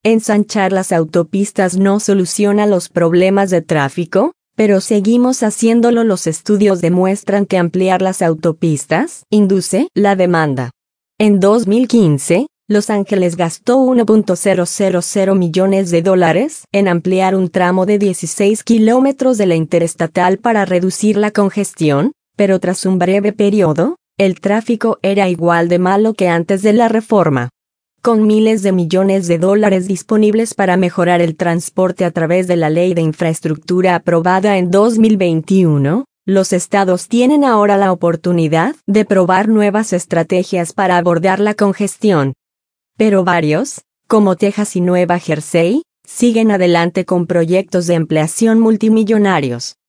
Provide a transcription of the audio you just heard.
Ensanchar las autopistas no soluciona los problemas de tráfico, pero seguimos haciéndolo. Los estudios demuestran que ampliar las autopistas induce la demanda. En 2015, Los Ángeles gastó $1.000 millones en ampliar un tramo de 16 kilómetros de la interestatal para reducir la congestión, pero tras un breve periodo, el tráfico era igual de malo que antes de la reforma. Con miles de millones de dólares disponibles para mejorar el transporte a través de la Ley de Infraestructura aprobada en 2021, los estados tienen ahora la oportunidad de probar nuevas estrategias para abordar la congestión. Pero varios, como Texas y Nueva Jersey, siguen adelante con proyectos de ampliación multimillonarios.